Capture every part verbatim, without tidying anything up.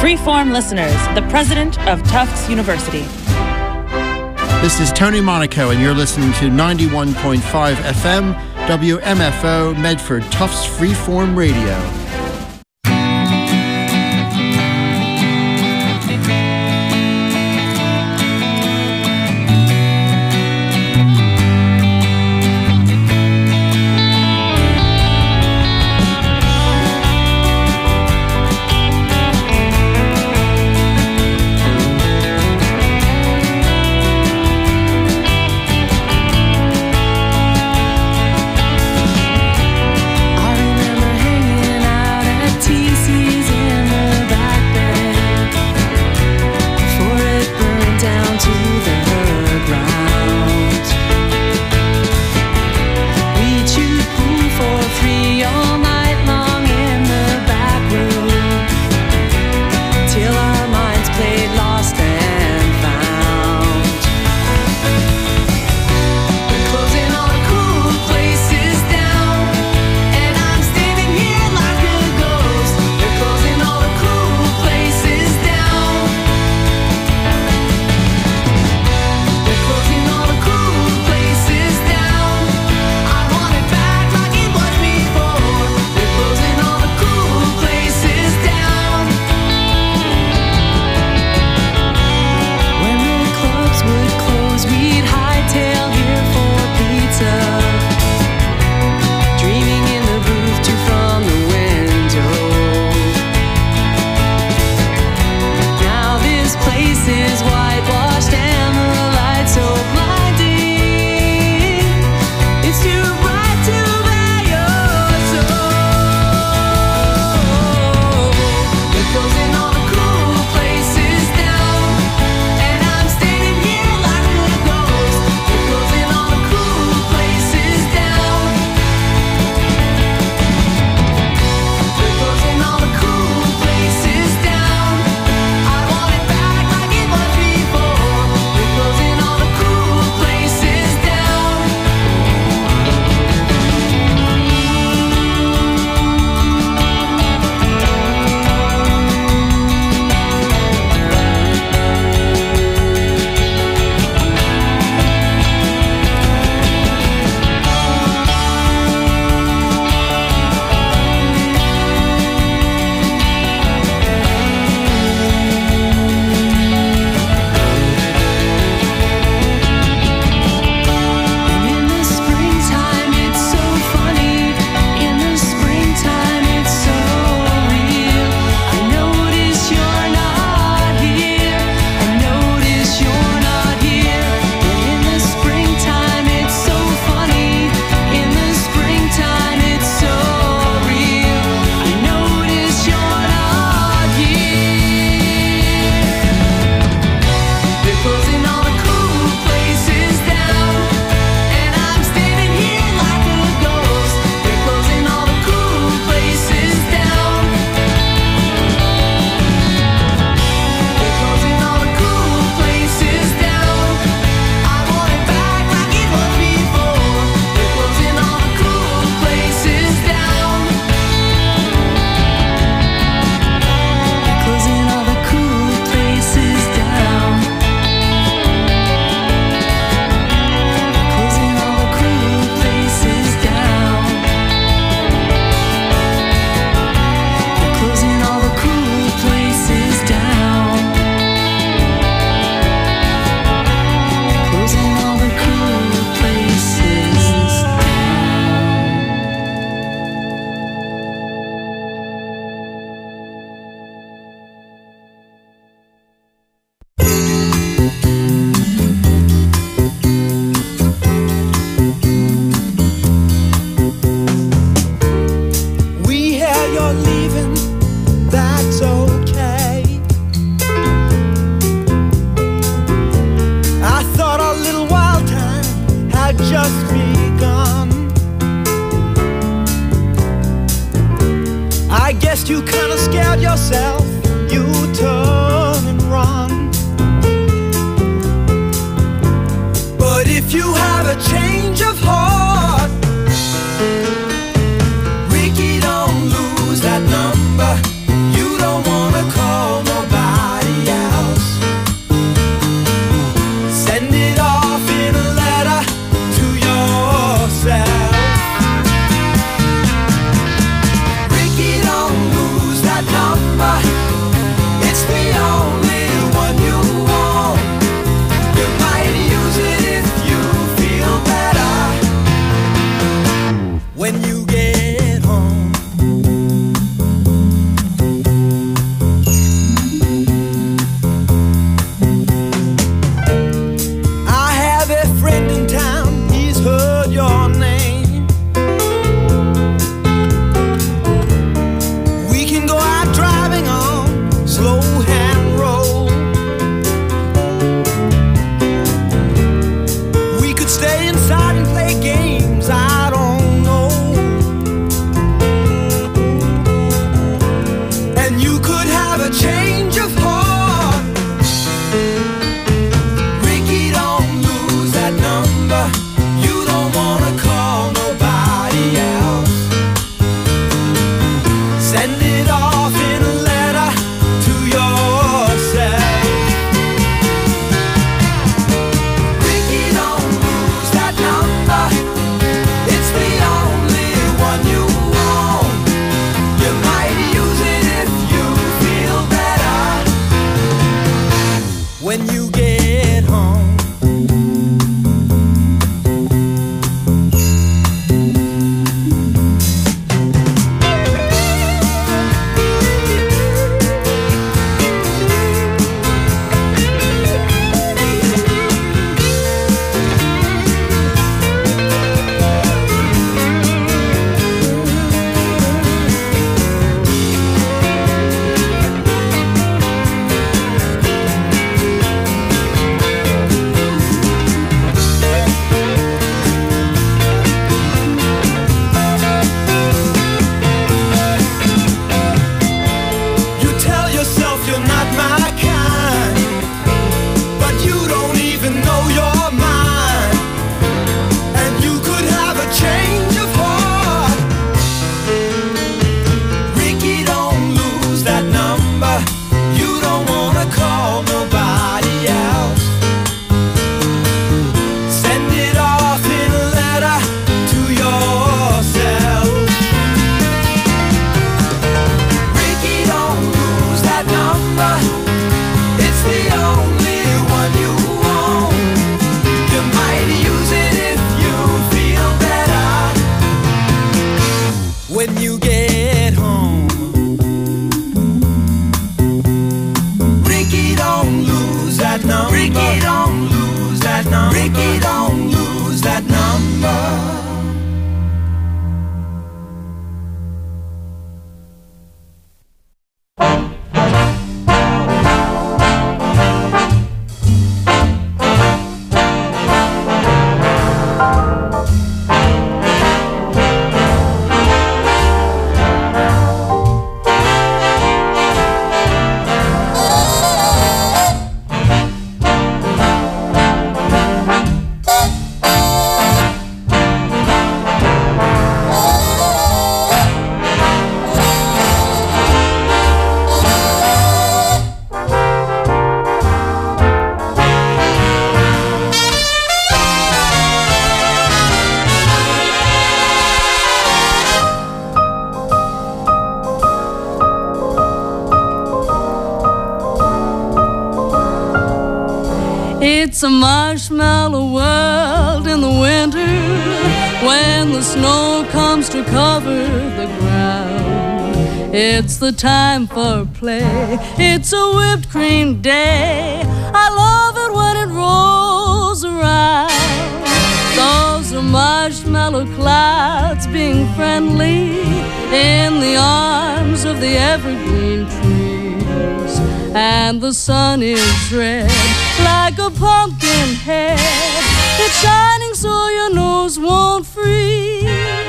Freeform listeners, the president of Tufts University. This is Tony Monaco, and you're listening to ninety-one point five F M, W M F O, Medford, Tufts Freeform Radio. I remember hanging out It's a marshmallow world in the winter when the snow comes to cover the ground. It's the time for play. It's a whipped cream day. I love it when it rolls around. Those are marshmallow clouds being friendly in the arms of the evergreen trees. And the sun is red like a pumpkin head. It's shining so your nose won't freeze.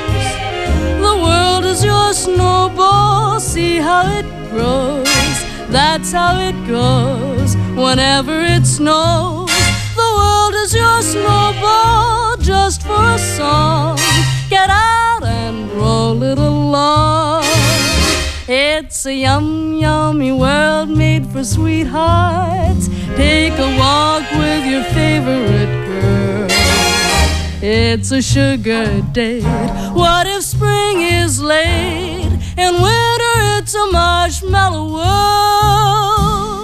The world is your snowball. See how it grows. That's how it goes whenever it snows. The world is your snowball just for a song. Get out and roll it along. It's a yum, yummy world made for sweethearts. Take a walk with your favorite girl. It's a sugar date. What if spring is late? In winter it's a marshmallow world.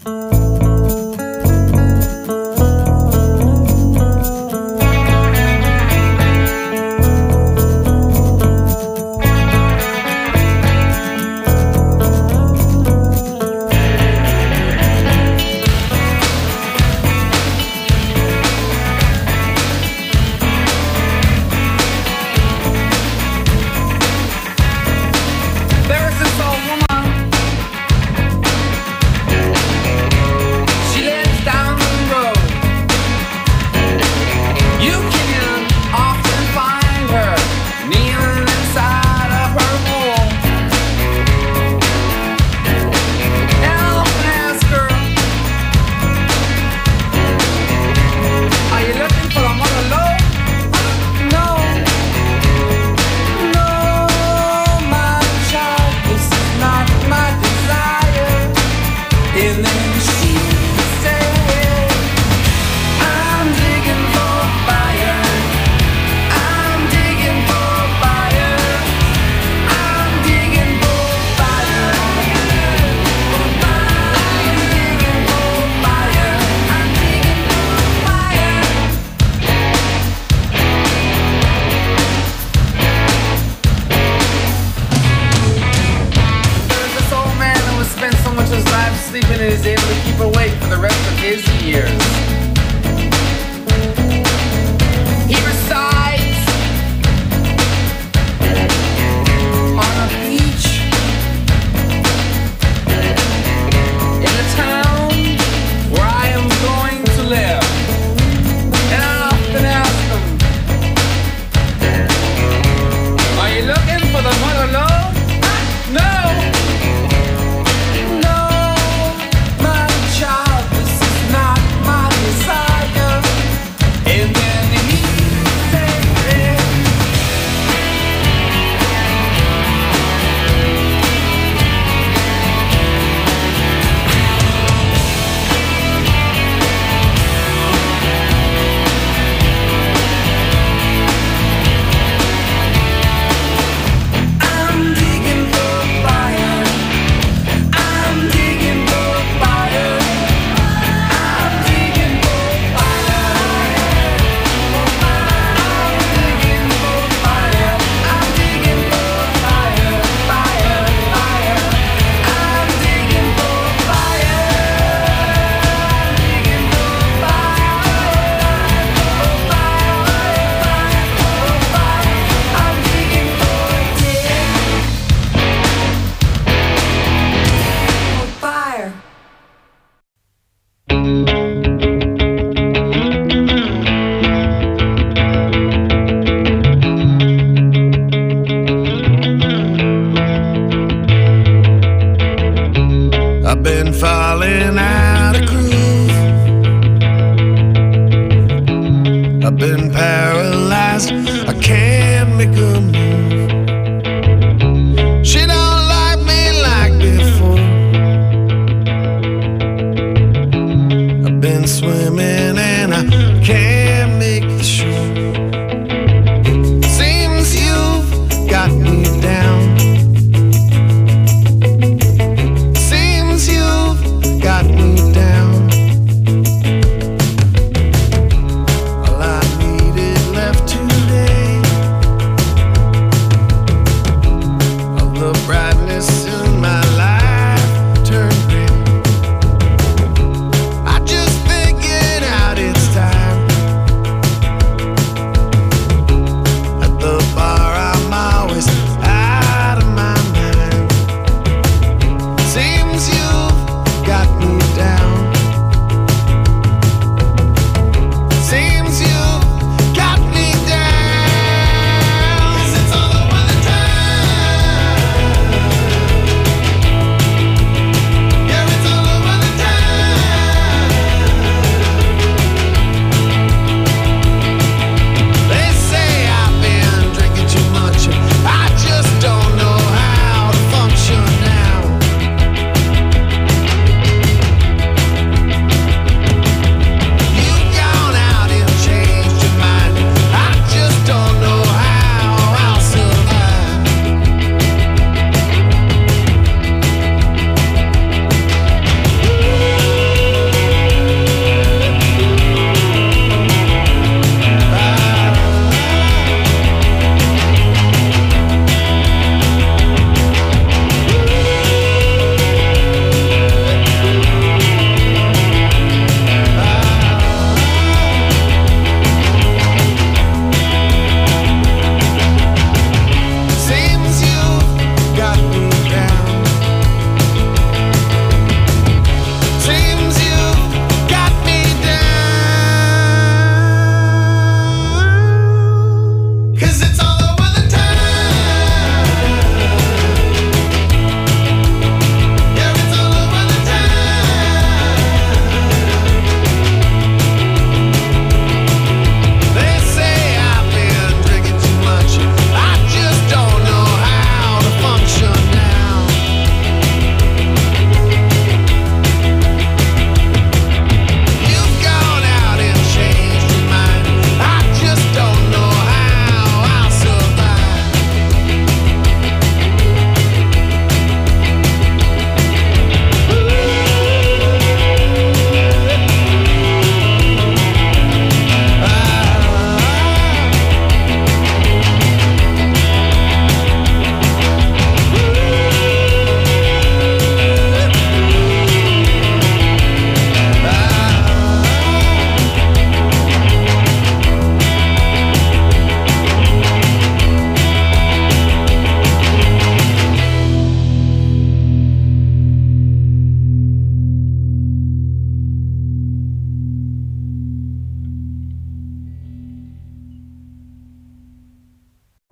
I just think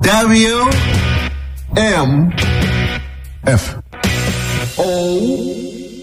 W M F O.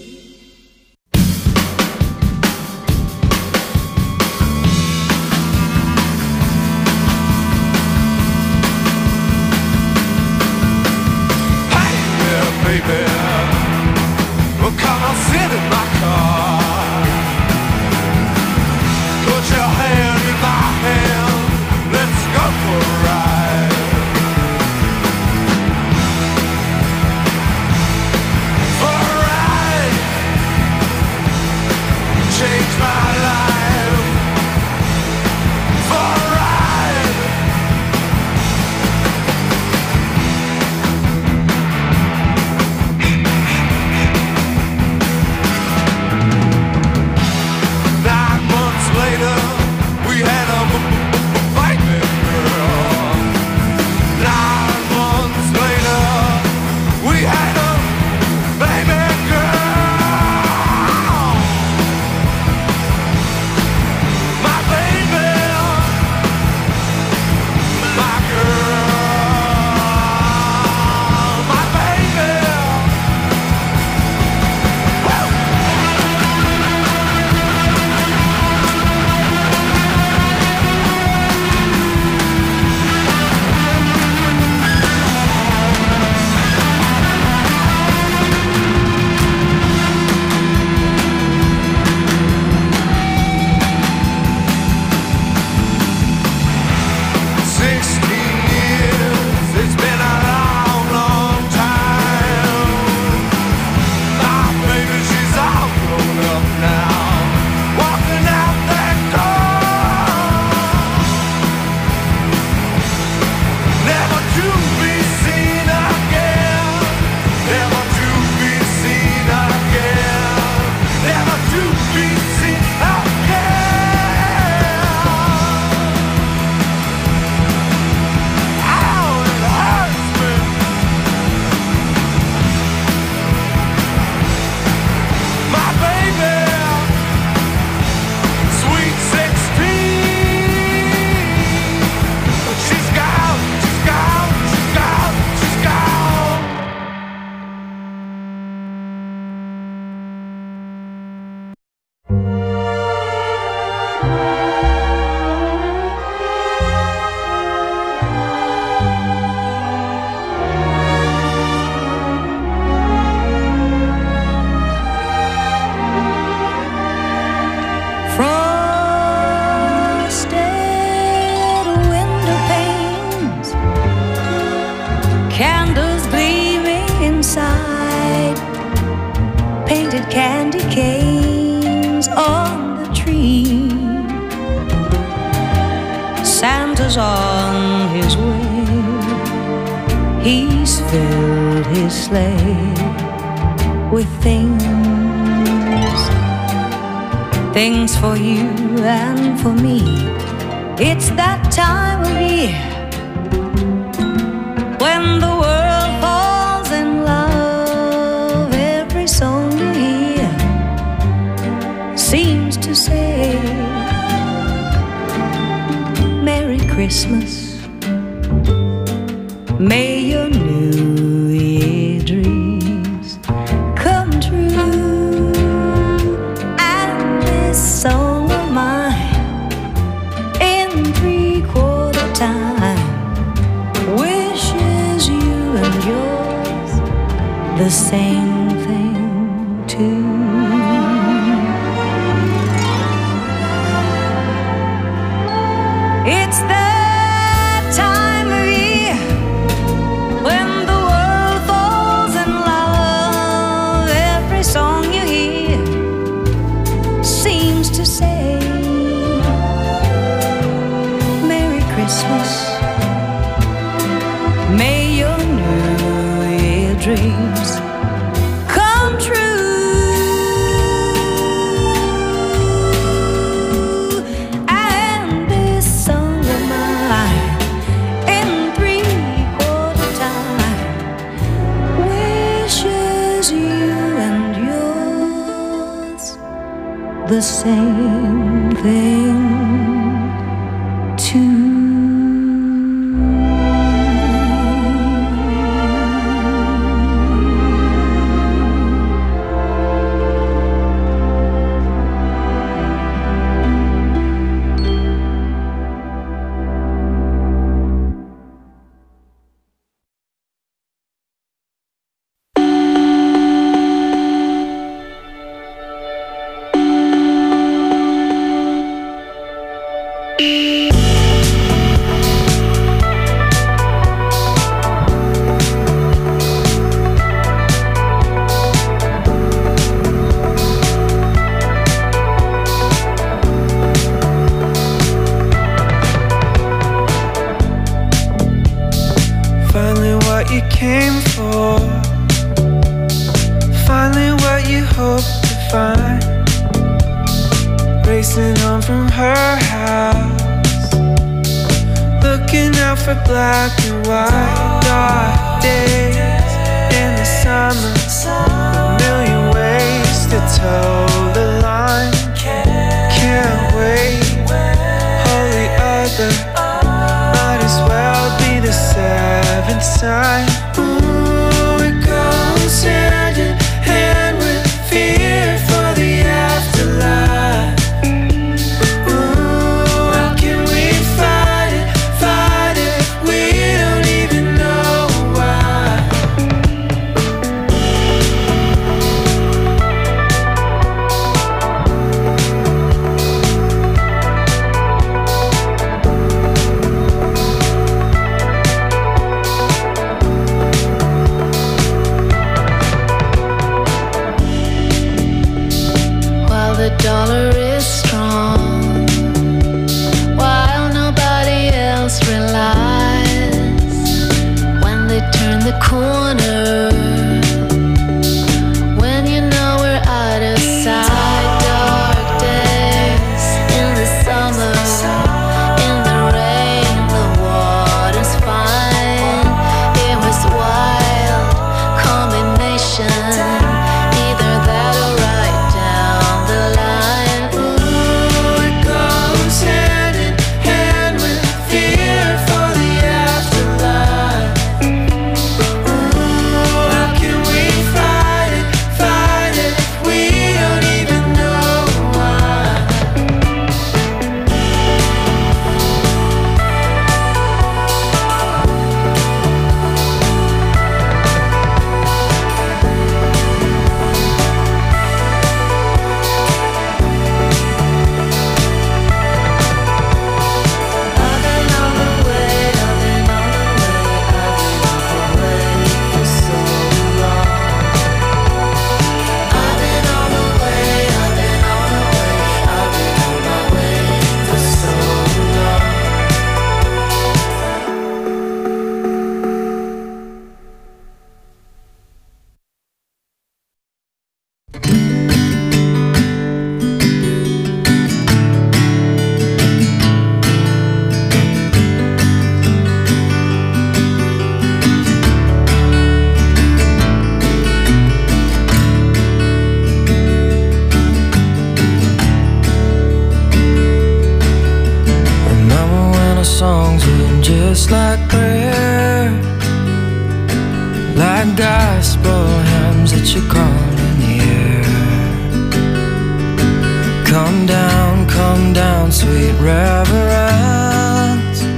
Candy canes on the tree. Santa's on his way. He's filled his sleigh with things, things for you and for me. It's that time of year when the world falls in love. Every song you hear seems to say Merry Christmas. May your New Year dreams come true. And this song of mine in three-quarter time wishes you and yours the same thing too. It's that time of year when the world falls in love. Every song you hear seems to say Merry Christmas. May your New Year dreams come true. And this song of mine in three-quarter time wishes you and yours the same thing too. came for. Finally what you hope to find. Racing home from her house, looking out for black and white. Dark days in the summer, a million ways to toe the line. Can't wait, holy other, might as well be the seventh sign. Ooh, it goes hand in hand with fear for the afterlife. The dollar is strong, while nobody else relies. When they turn the corner, when you know we're out of sight. Dark days in the summer, in the rain, the water's fine. It was wild combination. Songs written just like prayer, like gospel hymns that you call in the air. Come down, come down, sweet reverence,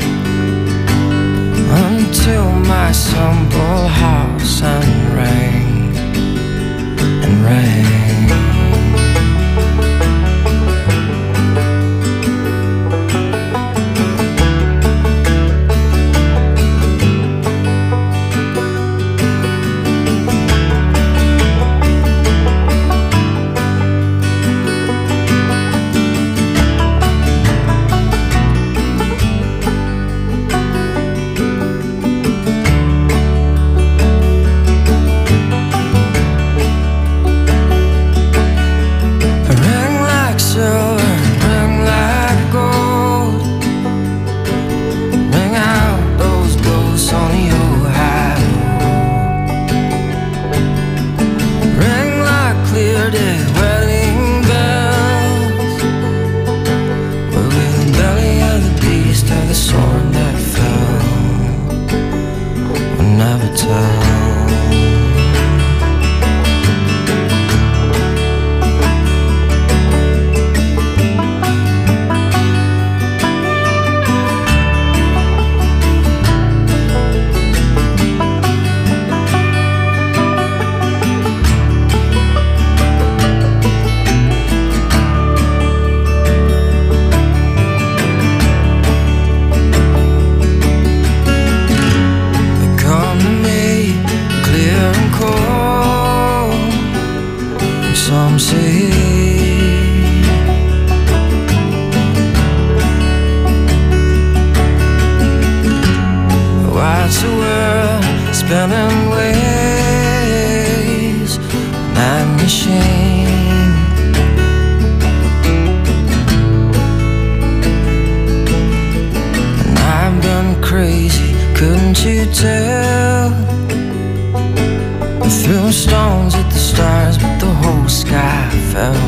until my simple house and ring and ring. spinning waves, night machine. And I've been crazy, couldn't you tell? I threw stones at the stars, but the whole sky fell.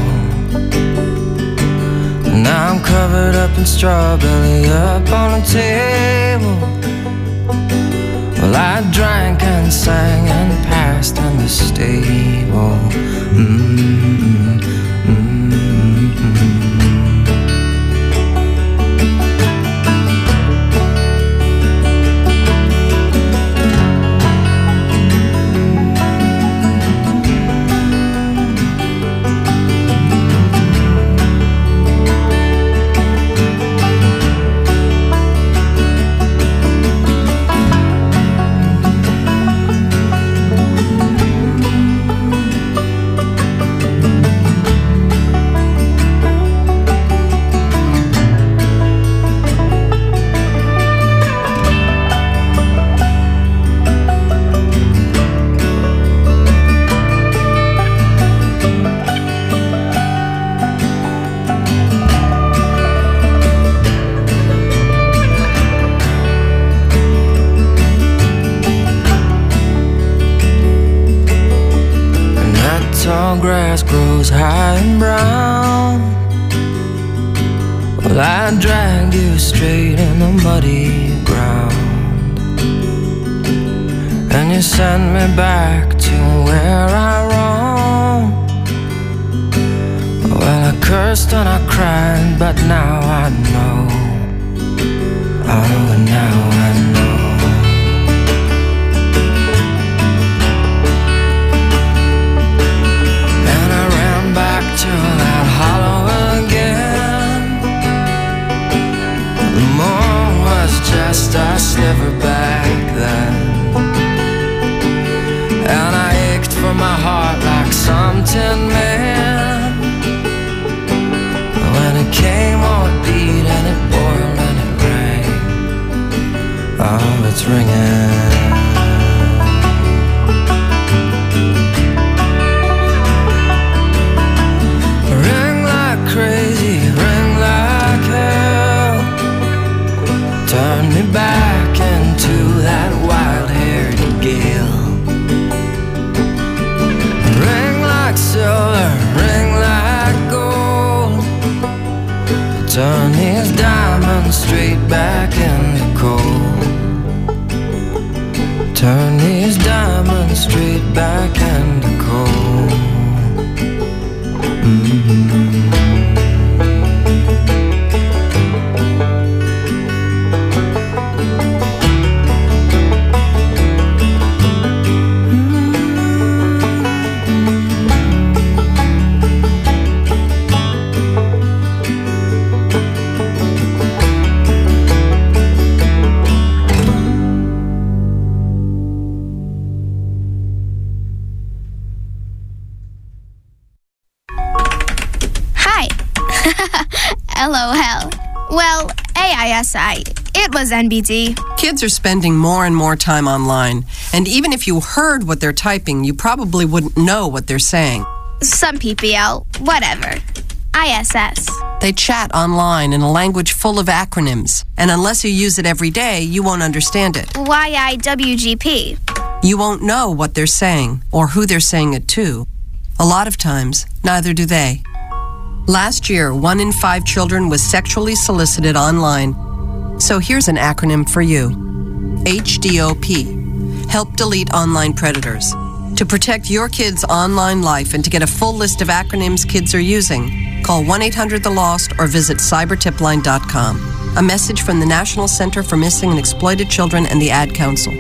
Now I'm covered up in straw, belly up on a table. Well, I drank and sang and passed in the stable. Mm-hmm. Mm-hmm. Grass grows high and brown. Well, I dragged you straight in the muddy ground, and you sent me back to where I roamed. Well, I cursed and I cried, but now I know. Oh, now I know. To that hollow again. The moon was just a sliver back then, and I ached for my heart like some tin man. When it came, oh, it beat and it boiled and it rang. Oh, it's ringing. Crazy, ring like hell. Turn me back into that wild-haired gale. Ring like silver, ring like gold. Turn these diamonds straight back into cold. Turn these diamonds straight back into cold. Mm-hmm. L O L. Well, A I S I. It was N B D. Kids are spending more and more time online, and even if you heard what they're typing, you probably wouldn't know what they're saying. Some P P L, whatever. I S S. They chat online in a language full of acronyms, and unless you use it every day, you won't understand it. Y I W G P. You won't know what they're saying or who they're saying it to. A lot of times, neither do they. Last year, one in five children was sexually solicited online. So here's an acronym for you. H D O P. Help delete online predators. To protect your kids' online life and to get a full list of acronyms kids are using, call one eight hundred the lost or visit cyber tip line dot com. A message from the National Center for Missing and Exploited Children and the Ad Council.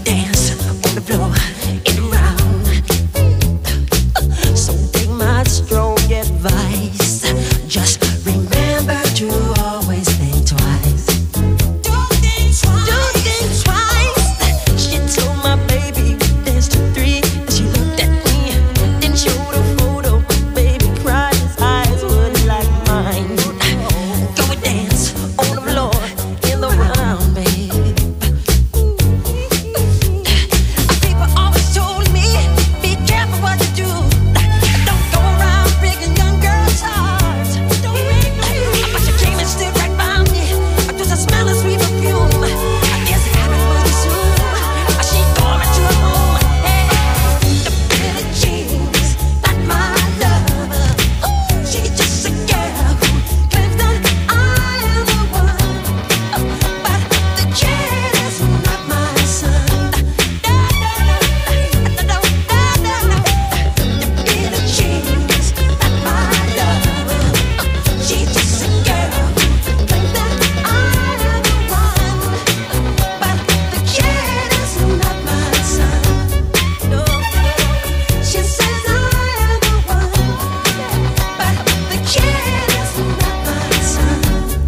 dance on the floor in a round. So take my strong advice. Just remember to always think twice. Do things twice. Do things twice. She told my baby dance to three. And she looked at me, then showed a photo. Baby cried, his eyes were like mine. Go and dance on the floor in the round, babe. People always told me, be careful what you do. Don't go around breaking young girls' hearts. But she came and stood right by me. Just a smell of sweet perfume. I guess it happened pretty soon. She tore me to her home. The Billie Jean's not my lover. She's just a girl who claims that I am the one. But the kid is not my son. The Billie Jean's not my lover. She's just a girl who claims that I am the one. But the kid is not my son. No, she says I am the one. But the kid is not my son.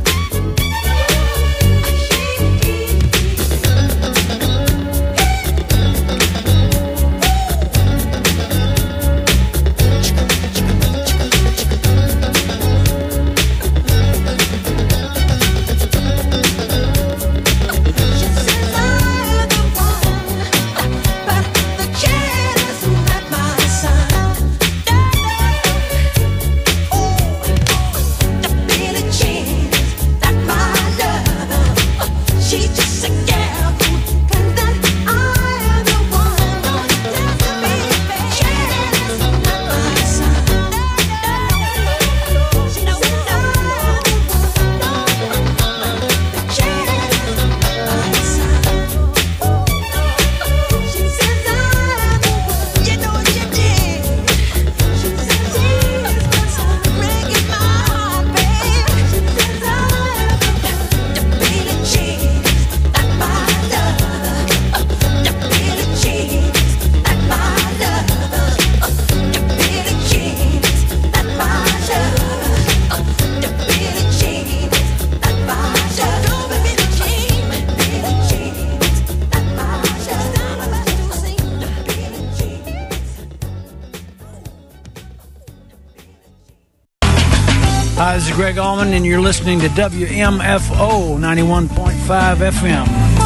Hi, this is Greg Allman, and you're listening to W M F O ninety-one point five F M.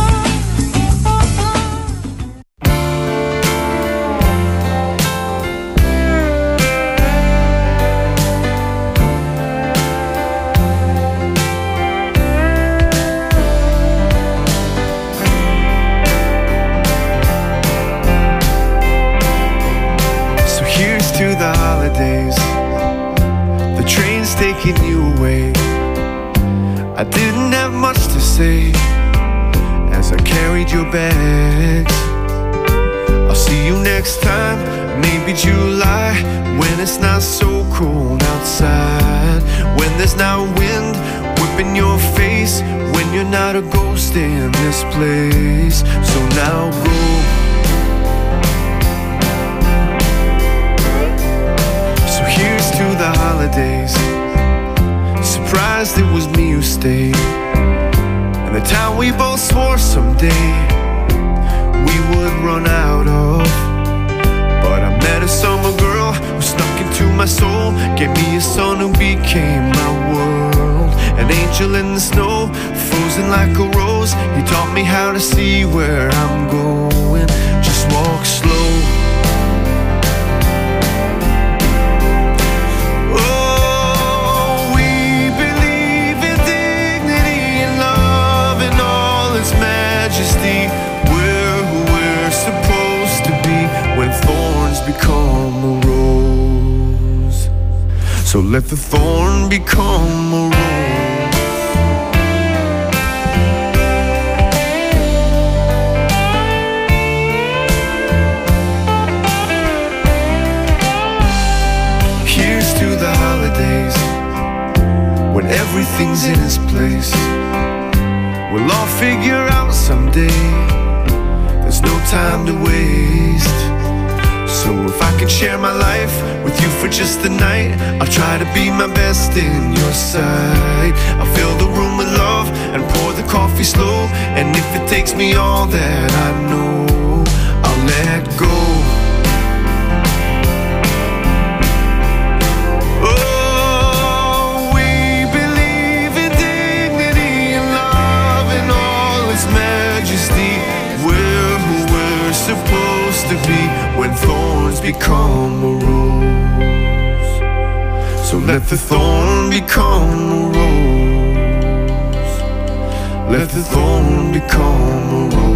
So here's to the holidays. The train's taking you away. I didn't have much to say as I carried your bags. I'll see you next time, maybe July, when it's not so cold outside, when there's not wind whipping your face, when you're not a ghost in this place. So now go. Here's to the holidays. Surprised it was me who stayed, and the town we both swore someday we would run out of. But I met a summer girl who snuck into my soul, gave me a son who became my world. An angel in the snow, frozen like a rose. He taught me how to see where I'm going. Just walk slow. We're who we're supposed to be when thorns become a rose. So let the thorn become a rose. Here's to the holidays, when everything's in its place. We'll all figure out someday. There's no time to waste. So if I can share my life with you for just the night, I'll try to be my best in your sight. I'll fill the room with love and pour the coffee slow. And if it takes me all that I know, I'll let go. Oh, we believe in dignity and love and all its majesty. We're who we're supposed to be when thorns become a rose. So let the thorn become a rose. Let the thorn become a rose.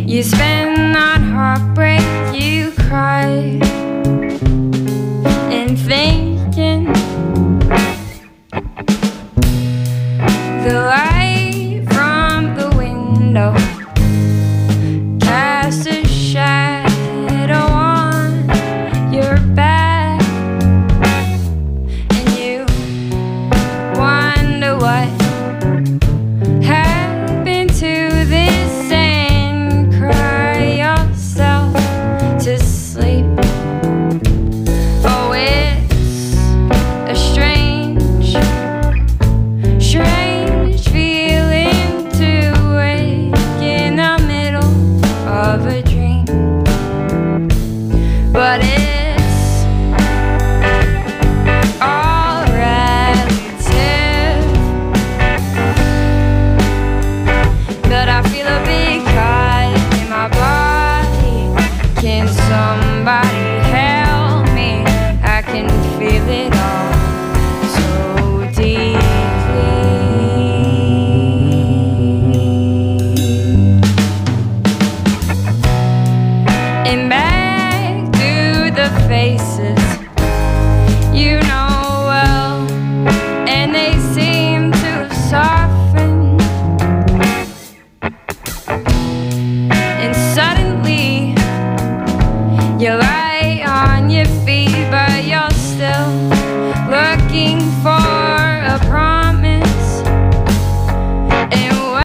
You spend